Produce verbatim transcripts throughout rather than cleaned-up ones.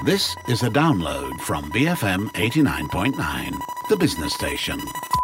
This is a download from B F M eighty-nine point nine, the business station.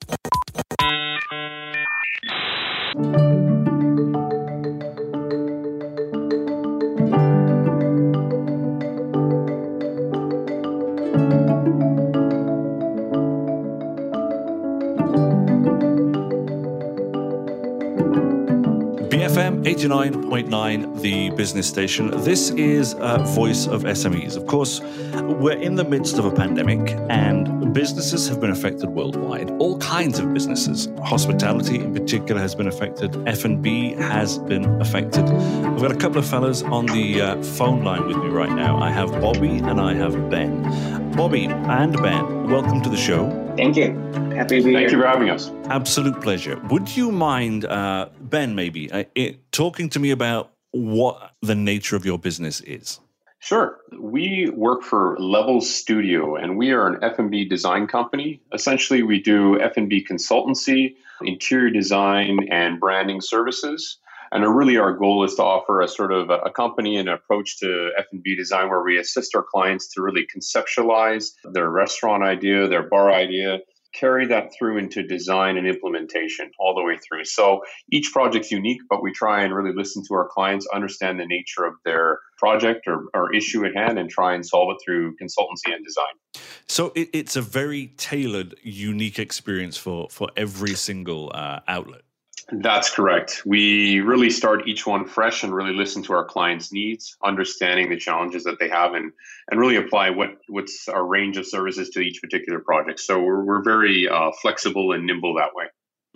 B F M eighty-nine point nine, the business station. This is a Voice of S M Es. Of course, we're in the midst of a pandemic and businesses have been affected worldwide. All kinds of businesses. Hospitality in particular has been affected. F and B has been affected. I've got a couple of fellas on the uh, phone line with me right now. I have Bobby and I have Ben. Bobby and Ben, welcome to the show. Thank you. Happy to be here. Thank you for having us. Absolute pleasure. Would you mind, uh, Ben, maybe, uh, it, talking to me about what the nature of your business is? Sure. We work for Levels Studio, and we are an F and B design company. Essentially, we do F and B consultancy, interior design, and branding services. And really, our goal is to offer a sort of a company and approach to F and B design where we assist our clients to really conceptualize their restaurant idea, their bar idea, carry that through into design and implementation all the way through. So each project's unique, but we try and really listen to our clients, understand the nature of their project or, or issue at hand, and try and solve it through consultancy and design. So it, it's a very tailored, unique experience for, for every single uh, outlet. That's correct. We really start each one fresh and really listen to our clients' needs, understanding the challenges that they have, and and really apply what what's our range of services to each particular project. So we're we're very uh, flexible and nimble that way.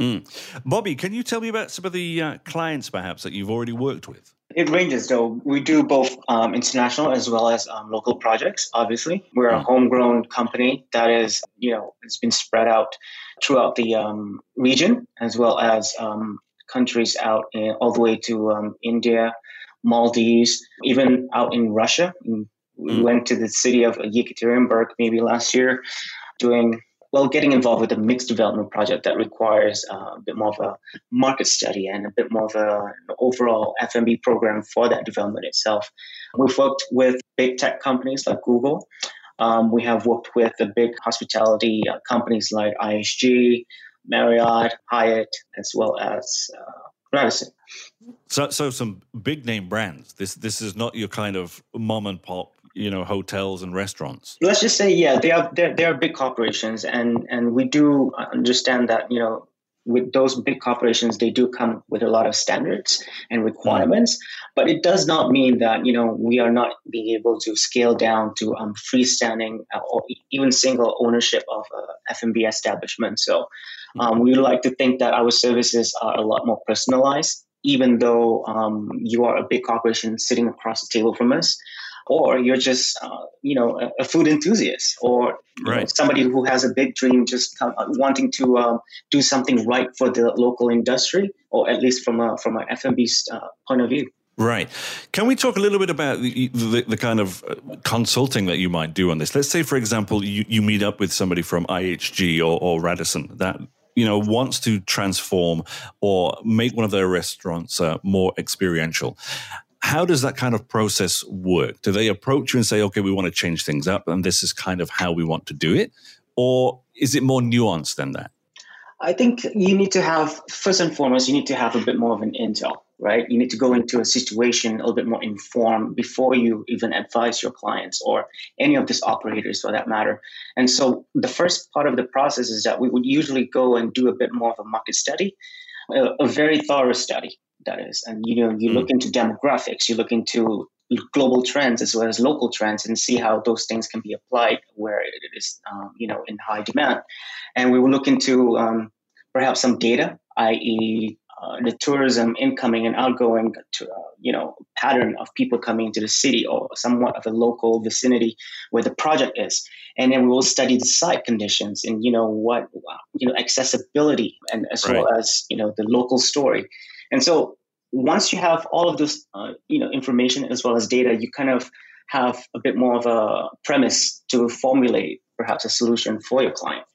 Mm. Bobby, can you tell me about some of the uh, clients perhaps that you've already worked with? It ranges, though. We do both um, international as well as um, local projects, obviously. We're a homegrown company that is, you know, it's been spread out throughout the um, region, as well as um, countries out in, all the way to um, India, Maldives, even out in Russia. We mm. went to the city of Yekaterinburg maybe last year doing... Well, getting involved with a mixed development project that requires uh, a bit more of a market study and a bit more of a, an overall F and B program for that development itself. We've worked with big tech companies like Google. Um, we have worked with the big hospitality uh, companies like I H G, Marriott, Hyatt, as well as uh, Radisson. So, so some big name brands. This this is not your kind of mom and pop, you know, hotels and restaurants. Let's just say, yeah, they are they're, they're big corporations, and and we do understand that, you know, with those big corporations, they do come with a lot of standards and requirements, mm. but it does not mean that, you know, we are not being able to scale down to um, freestanding uh, or even single ownership of uh, F and B establishment. So um, we would like to think that our services are a lot more personalized, even though um, you are a big corporation sitting across the table from us. Or you're just, uh, you know, a, a food enthusiast, or right. know, somebody who has a big dream, just come, uh, wanting to um, do something right for the local industry, or at least from a from an F and B uh, point of view. Right. Can we talk a little bit about the, the, the kind of consulting that you might do on this? Let's say, for example, you, you meet up with somebody from I H G or, or Radisson that, you know, wants to transform or make one of their restaurants uh, more experiential. How does that kind of process work? Do they approach you and say, okay, we want to change things up and this is kind of how we want to do it? Or is it more nuanced than that? I think you need to have, first and foremost, you need to have a bit more of an intel, right? You need to go into a situation a little bit more informed before you even advise your clients or any of these operators for that matter. And so the first part of the process is that we would usually go and do a bit more of a market study, a, a very thorough study. That is, and you know, you look into demographics, you look into global trends as well as local trends, and see how those things can be applied where it is, um, you know, in high demand. And we will look into um, perhaps some data, that is, uh, the tourism incoming and outgoing, to, uh, you know, pattern of people coming into the city or somewhat of a local vicinity where the project is. And then we will study the site conditions and, you know, what, you know, accessibility, and as right. well as, you know, the local story. And so once you have all of this, uh, you know, information as well as data, you kind of have a bit more of a premise to formulate perhaps a solution for your client.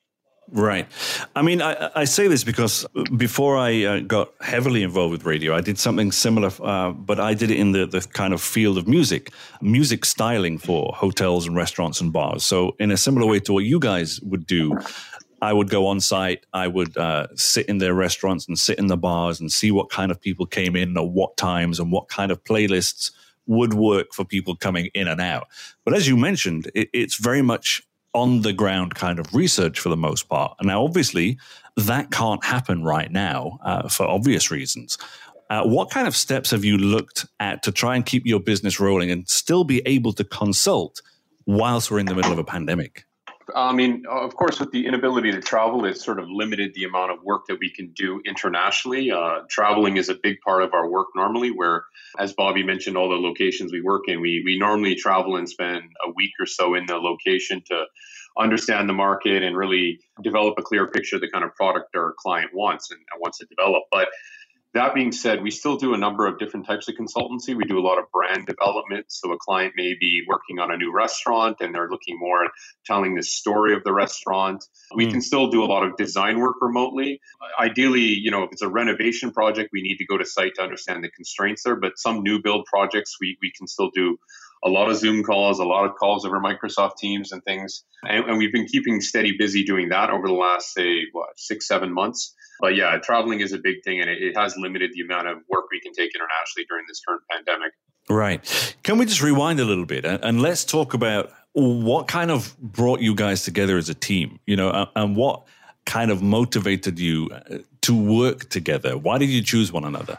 Right. I mean, I, I say this because before I uh, got heavily involved with radio, I did something similar, uh, but I did it in the, the kind of field of music, music styling for hotels and restaurants and bars. So in a similar way to what you guys would do, I would go on site, I would uh, sit in their restaurants and sit in the bars and see what kind of people came in or what times and what kind of playlists would work for people coming in and out. But as you mentioned, it, it's very much on the ground kind of research for the most part. And now, obviously, that can't happen right now uh, for obvious reasons. Uh, what kind of steps have you looked at to try and keep your business rolling and still be able to consult whilst we're in the middle of a pandemic? I mean, of course, with the inability to travel, it's sort of limited the amount of work that we can do internationally. Uh, traveling is a big part of our work normally, where, as Bobby mentioned, all the locations we work in, we we normally travel and spend a week or so in the location to understand the market and really develop a clear picture of the kind of product our client wants and, and wants to develop. But that being said, we still do a number of different types of consultancy. We do a lot of brand development. So a client may be working on a new restaurant and they're looking more at telling the story of the restaurant. We mm. can still do a lot of design work remotely. Ideally, you know, if it's a renovation project, we need to go to site to understand the constraints there. But some new build projects, we, we can still do a lot of Zoom calls, a lot of calls over Microsoft Teams and things. And, and we've been keeping steady busy doing that over the last, say, what, six, seven months. But yeah, traveling is a big thing, and it, it has limited the amount of work we can take internationally during this current pandemic. Right. Can we just rewind a little bit and, and let's talk about what kind of brought you guys together as a team, you know, and, and what kind of motivated you to work together? Why did you choose one another?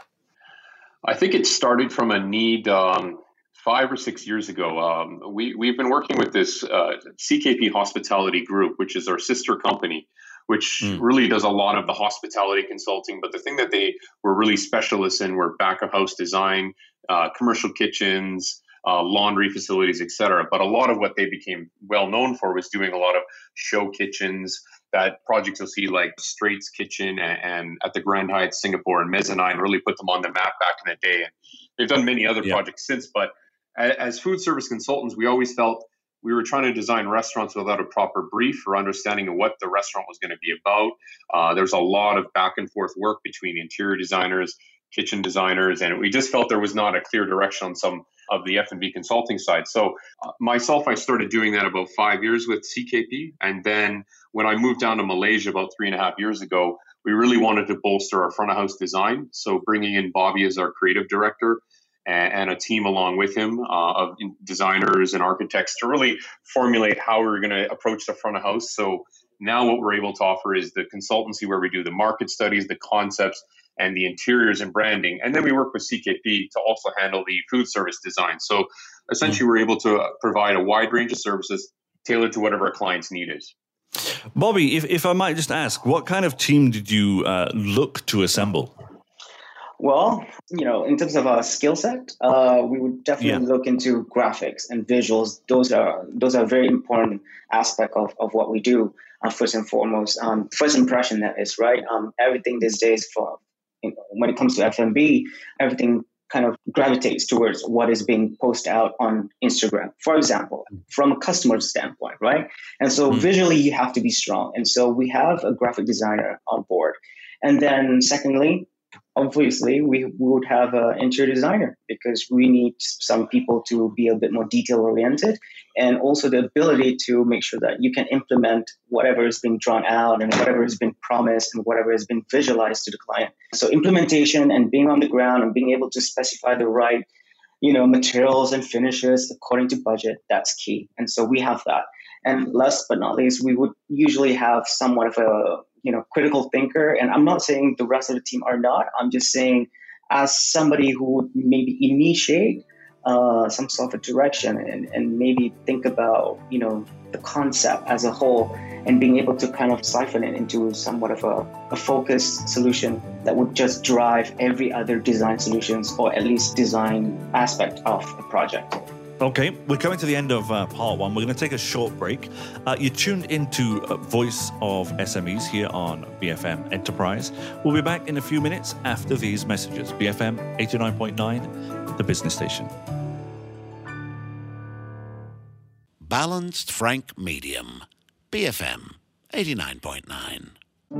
I think it started from a need um, five or six years ago. Um, we, we've been working with this uh, C K P Hospitality Group, which is our sister company, which mm. really does a lot of the hospitality consulting. But the thing that they were really specialists in were back of house design, uh, commercial kitchens, uh, laundry facilities, et cetera. But a lot of what they became well known for was doing a lot of show kitchens, that projects you'll see like Straits Kitchen and, and at the Grand Hyatt Singapore and Mezzanine really put them on the map back in the day. And they've done many other yeah. projects since. But as food service consultants, we always felt we were trying to design restaurants without a proper brief or understanding of what the restaurant was going to be about. Uh, there's a lot of back and forth work between interior designers, kitchen designers, and we just felt there was not a clear direction on some of the F and B consulting side. So uh, myself, I started doing that about five years with C K P. And then when I moved down to Malaysia about three and a half years ago, we really wanted to bolster our front of house design. So bringing in Bobby as our creative director, and a team along with him uh, of designers and architects to really formulate how we're going to approach the front of house. So now what we're able to offer is the consultancy where we do the market studies, the concepts, and the interiors and branding. And then we work with C K P to also handle the food service design. So essentially, we're able to provide a wide range of services tailored to whatever our client's need is. Bobby, if, if I might just ask, what kind of team did you uh, look to assemble? Well, you know, in terms of our skill set, uh, we would definitely yeah. look into graphics and visuals. Those are those are very important aspect of, of what we do. Uh, first and foremost, um, first impression that is right. Um, everything these days, for you know, when it comes to F and B, everything kind of gravitates towards what is being posted out on Instagram, for example, from a customer standpoint, right? And so mm-hmm. visually, you have to be strong. And so we have a graphic designer on board. And then secondly, obviously, we, we would have an interior designer because we need some people to be a bit more detail-oriented and also the ability to make sure that you can implement whatever is being drawn out and whatever has been promised and whatever has been visualized to the client. So implementation and being on the ground and being able to specify the right, you know, materials and finishes according to budget, that's key. And so we have that. And last but not least, we would usually have somewhat of a you know, critical thinker. And I'm not saying the rest of the team are not. I'm just saying as somebody who would maybe initiate uh, some sort of direction and, and maybe think about, you know, the concept as a whole and being able to kind of siphon it into somewhat of a, a focused solution that would just drive every other design solutions or at least design aspect of a project. Okay, we're coming to the end of uh, part one. We're going to take a short break. Uh, you're tuned into uh, Voice of S M Es here on B F M Enterprise. We'll be back in a few minutes after these messages. B F M eighty-nine point nine, the business station. Balanced Frank Medium, B F M eighty-nine point nine.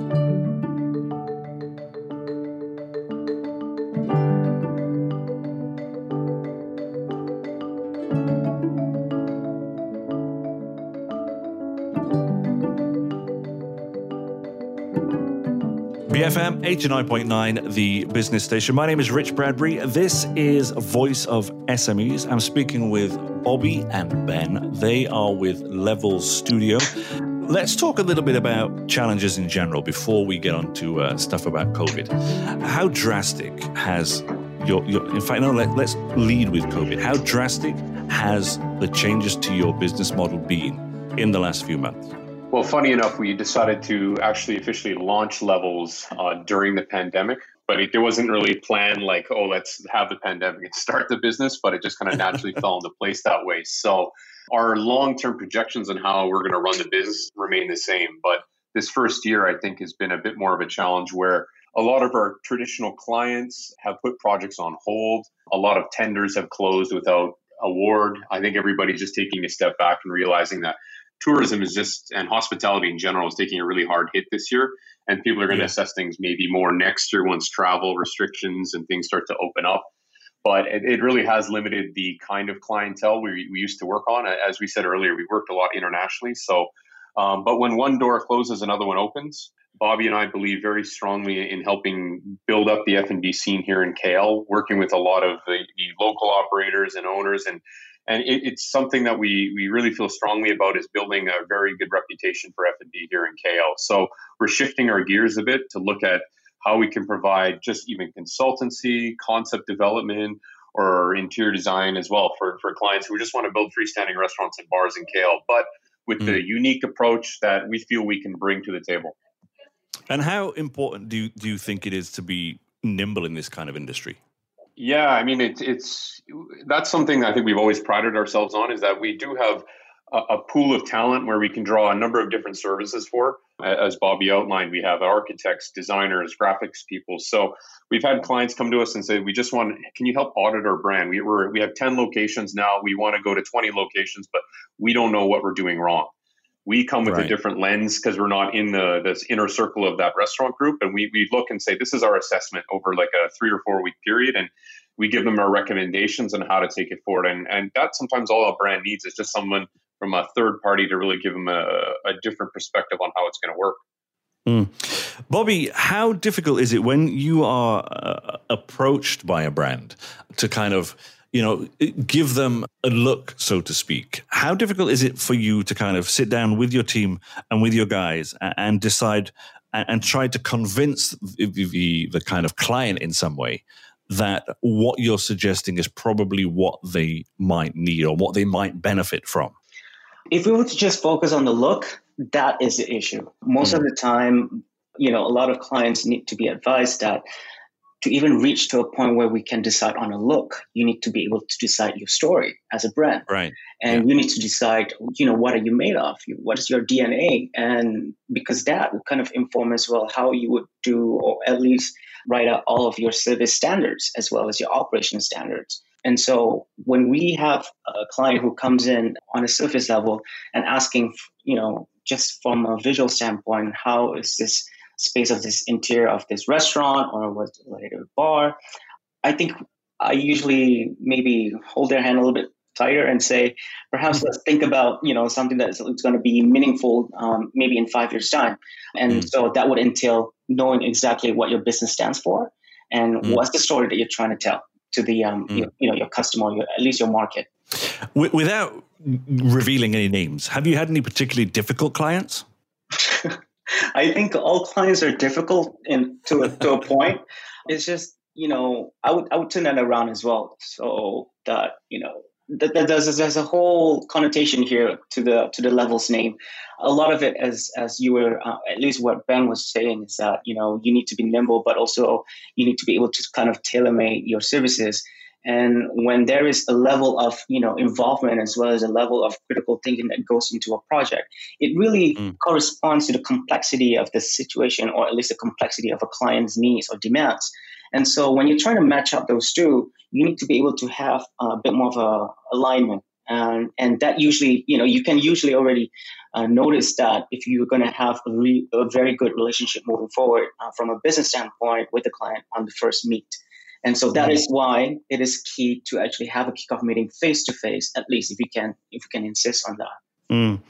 B F M eighty-nine point nine, the business station. My name is Rich Bradbury. This is Voice of S M Es. I'm speaking with Bobby and Ben. They are with Levels Studio. Let's talk a little bit about challenges in general before we get on to uh, stuff about COVID. How drastic has your, your in fact, no, let, let's lead with COVID. How drastic has the changes to your business model been in the last few months? Well, funny enough, we decided to actually officially launch Levels uh, during the pandemic, but it, it wasn't really planned like, oh, let's have the pandemic and start the business, but it just kind of naturally fell into place that way. So our long-term projections on how we're going to run the business remain the same. But this first year, I think, has been a bit more of a challenge where a lot of our traditional clients have put projects on hold. A lot of tenders have closed without award. I think everybody's just taking a step back and realizing that tourism is just, and hospitality in general is taking a really hard hit this year. And people are going to yeah. assess things maybe more next year once travel restrictions and things start to open up. But it, it really has limited the kind of clientele we, we used to work on. As we said earlier, we worked a lot internationally. So, um, but when one door closes, another one opens. Bobby and I believe very strongly in helping build up the F and B scene here in K L, working with a lot of the, the local operators and owners. And And it, it's something that we we really feel strongly about, is building a very good reputation for F and B here in K L. So we're shifting our gears a bit to look at how we can provide just even consultancy, concept development, or interior design as well for, for clients who just want to build freestanding restaurants and bars in K L, but with mm. the unique approach that we feel we can bring to the table. And how important do you, do you think it is to be nimble in this kind of industry? Yeah, I mean, it's it's that's something I think we've always prided ourselves on, is that we do have a, a pool of talent where we can draw a number of different services for. As Bobby outlined, we have architects, designers, graphics people. So we've had clients come to us and say, we just want, can you help audit our brand? We were, we have ten locations now. We want to go to twenty locations, but we don't know what we're doing wrong. We come with right. a different lens because we're not in the this inner circle of that restaurant group. And we we look and say, this is our assessment over like a three or four week period. And we give them our recommendations on how to take it forward. And and that's sometimes all a brand needs, is just someone from a third party to really give them a, a different perspective on how it's going to work. Mm. Bobby, how difficult is it when you are uh, approached by a brand to kind of, you know, give them a look, so to speak? How difficult is it for you to kind of sit down with your team and with your guys and, and decide and, and try to convince the, the, the kind of client in some way that what you're suggesting is probably what they might need or what they might benefit from? If we were to just focus on the look, that is the issue. Most mm. of the time, you know, a lot of clients need to be advised that to even reach to a point where we can decide on a look, you need to be able to decide your story as a brand. Right. And yeah. you need to decide, you know, what are you made of? What is your D N A? And because that will kind of inform as well how you would do, or at least write out all of your service standards as well as your operation standards. And so when we have a client who comes in on a surface level and asking, you know, just from a visual standpoint, how is this space of this interior of this restaurant or what later bar, I think I usually maybe hold their hand a little bit tighter and say, perhaps let's think about, you know, something that's going to be meaningful um, maybe in five years' time. And mm. so that would entail knowing exactly what your business stands for and mm. what's the story that you're trying to tell to the, um, mm. your, you know, your customer, your, at least your market. Without revealing any names, have you had any particularly difficult clients? I think all clients are difficult in to a, to a point. It's just, you know, I would I would turn that around as well. So that, you know, that, that there's there's a whole connotation here to the to the Levels name. A lot of it, as as you were uh, at least what Ben was saying, is that, you know, you need to be nimble, but also you need to be able to kind of tailor-make your services. And when there is a level of, you know, involvement as well as a level of critical thinking that goes into a project, it really mm. corresponds to the complexity of the situation, or at least the complexity of a client's needs or demands. And so when you're trying to match up those two, you need to be able to have a bit more of a alignment Um, and that usually, you know, you can usually already uh, notice that if you're going to have a, re- a very good relationship moving forward uh, from a business standpoint with the client on the first meet. And so that is why it is key to actually have a kickoff meeting face to face, at least if you can, if you can insist on that. Mm.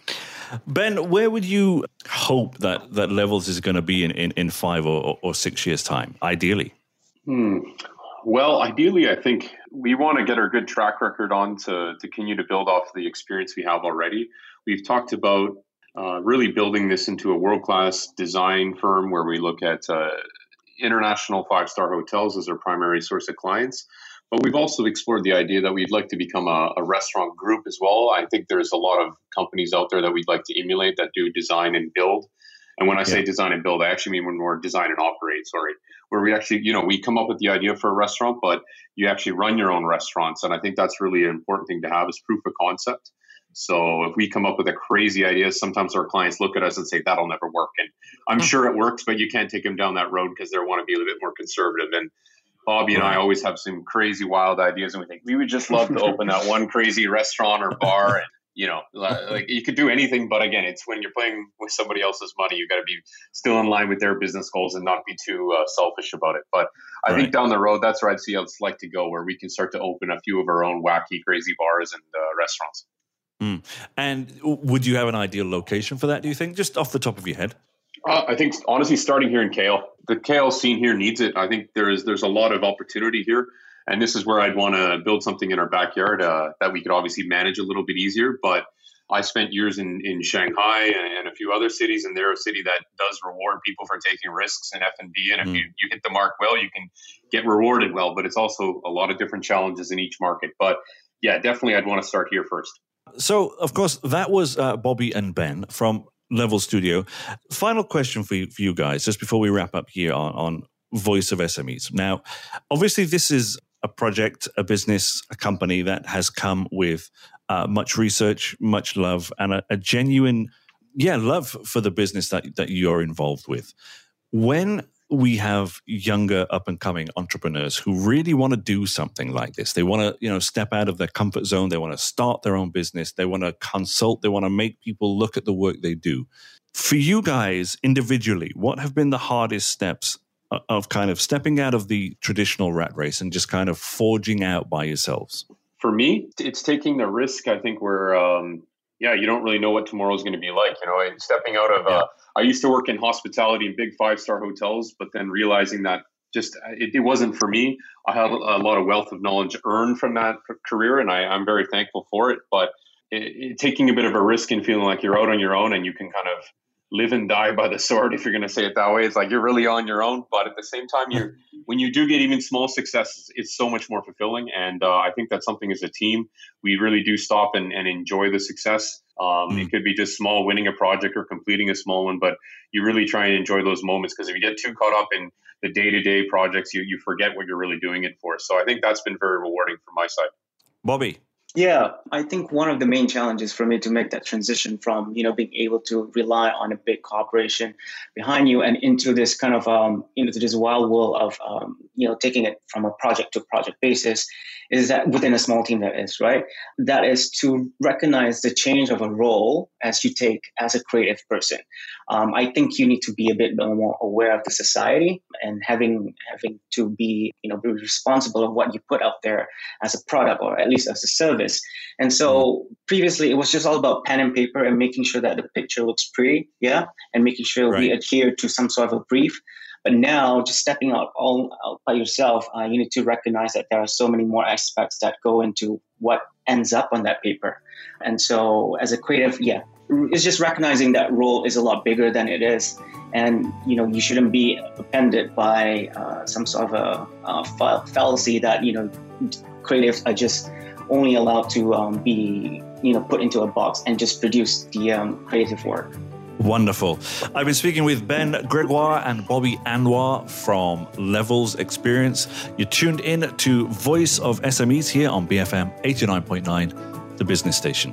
Ben, where would you hope that, that Levels is going to be in, in, in five or, or six years' time, ideally? Hmm. Well, ideally, I think we want to get our good track record on to, to continue to build off the experience we have already. We've talked about uh, really building this into a world-class design firm where we look at uh, international five-star hotels as our primary source of clients. But we've also explored the idea that we'd like to become a, a restaurant group as well. I think there's a lot of companies out there that we'd like to emulate that do design and build. And when I say yeah. design and build, I actually mean when we're design and operate, sorry, where we actually, you know, we come up with the idea for a restaurant, but you actually run your own restaurants. And I think that's really an important thing to have is proof of concept. So if we come up with a crazy idea, sometimes our clients look at us and say, that'll never work. And I'm sure it works, but you can't take them down that road because they want to be a little bit more conservative. And Bobby and I always have some crazy, wild ideas. And we think we would just love to open that one crazy restaurant or bar. And, you know, like you could do anything. But again, it's when you're playing with somebody else's money, you got to be still in line with their business goals and not be too uh, selfish about it. But I right. think down the road, that's where I'd see how it's like to go, where we can start to open a few of our own wacky, crazy bars and uh, restaurants. Mm. And would you have an ideal location for that, do you think, just off the top of your head? Uh, I think, honestly, starting here in K L, the K L scene here needs it. I think there is there's a lot of opportunity here. And this is where I'd want to build something in our backyard uh, that we could obviously manage a little bit easier. But I spent years in, in Shanghai and, and a few other cities, and they're a city that does reward people for taking risks in F and B. And if mm. you, you hit the mark well, you can get rewarded well. But it's also a lot of different challenges in each market. But yeah, definitely I'd want to start here first. So, of course, that was uh, Bobby and Ben from Level Studio. Final question for you, for you guys, just before we wrap up here on, on Voice of S M Es. Now, obviously, this is a project, a business, a company that has come with uh, much research, much love, and a, a genuine, yeah, love for the business that, that you're involved with. When we have younger up-and-coming entrepreneurs who really want to do something like this, they want to, you know, step out of their comfort zone, they want to start their own business, they want to consult, they want to make people look at the work they do. For you guys individually, what have been the hardest steps of kind of stepping out of the traditional rat race and just kind of forging out by yourselves? For me, it's taking the risk. I think we're, um, yeah, you don't really know what tomorrow is going to be like. You know, stepping out of, yeah. uh, I used to work in hospitality in big five-star hotels, but then realizing that just it, it wasn't for me. I had a lot of wealth of knowledge earned from that career, and I, I'm very thankful for it. But it, it, taking a bit of a risk and feeling like you're out on your own and you can kind of live and die by the sword, if you're going to say it that way. It's like you're really on your own. But at the same time, you when you do get even small successes, it's so much more fulfilling. And uh, I think that's something as a team, we really do stop and, and enjoy the success. Um, mm. It could be just small, winning a project or completing a small one, but you really try and enjoy those moments, because if you get too caught up in the day-to-day projects, you you forget what you're really doing it for. So I think that's been very rewarding from my side. Bobby? Yeah, I think one of the main challenges for me to make that transition from, you know, being able to rely on a big corporation behind you and into this kind of, um, you know, to this wild world of, um, you know, taking it from a project to project basis is that within a small team that is, right? That is to recognize the change of a role as you take as a creative person. Um, I think you need to be a bit more aware of the society and having having to be, you know, be responsible of what you put out there as a product or at least as a service. And so previously it was just all about pen and paper and making sure that the picture looks pretty, yeah, and making sure right. we adhere to some sort of a brief. But now, just stepping out all out by yourself, uh, you need to recognize that there are so many more aspects that go into what ends up on that paper. And so as a creative, yeah, it's just recognizing that role is a lot bigger than it is. And, you know, you shouldn't be appended by uh, some sort of a, a fallacy that, you know, creatives are just only allowed to um, be, you know, put into a box and just produce the um, creative work. Wonderful. I've been speaking with Ben Gregoire and Bobby Anwar from Levels Experience. You're tuned in to Voice of S M Es here on B F M eighty-nine point nine, the business station.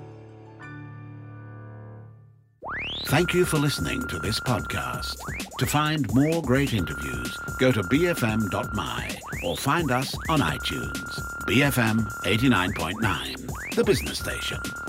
Thank you for listening to this podcast. To find more great interviews, go to b f m dot m y or find us on iTunes. B F M eighty-nine point nine. The Business Station,